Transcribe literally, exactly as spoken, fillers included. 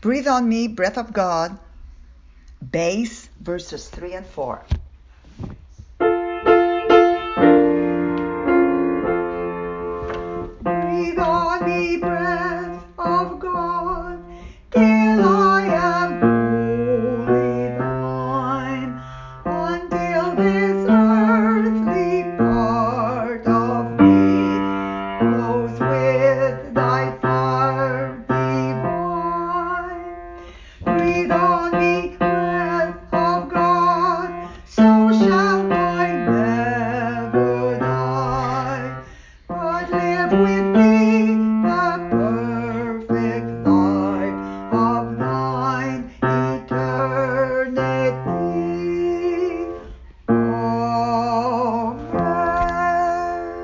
Breathe on Me, Breath of God, bass, verses three and four.